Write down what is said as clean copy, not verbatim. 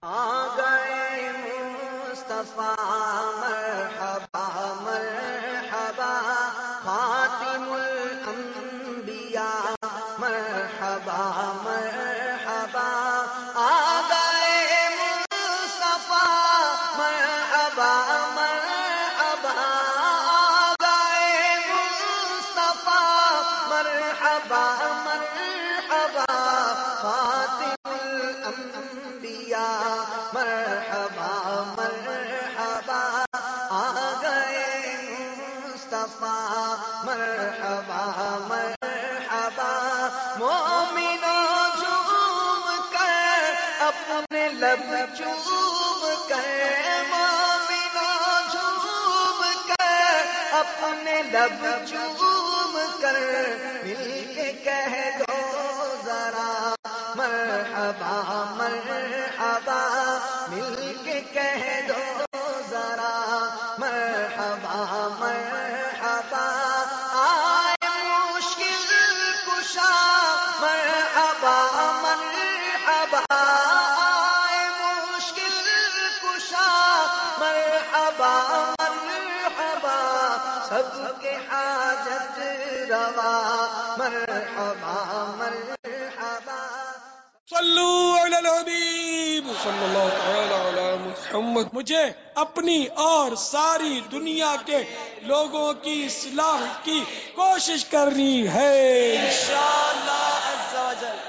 آ گئے مصطفیٰ مرحبا مرحبا خاتم الانبیاء مرحبا مرحبا آ گئے مصطفیٰ مرحبا مرحبا آ گئے مصطفیٰ مرحبا مرحبا خاتم الانبیاء مرحبا مرحبا آ گئے مصطفیٰ مرحبا مرحبا مومنوں جھوم کر اپنے لب چوم کر مومنوں جھوم کر اپنے لب چوم کر مل کے کہہ دو ذرا مرحبا مرحبا مل کے کہہ دو ذرا مرحبا مرحبا آئے مشکل کشا مرحبا مرحبا آئے مشکل کشا مرحبا مرحبا سب کے حاجت روا مرحبا مرحبا صلو علی الحبیب صلی اللہ تعالی علی محمد. مجھے اپنی اور ساری دنیا کے لوگوں کی اصلاح کی کوشش کرنی ہے انشاءاللہ عز و جل.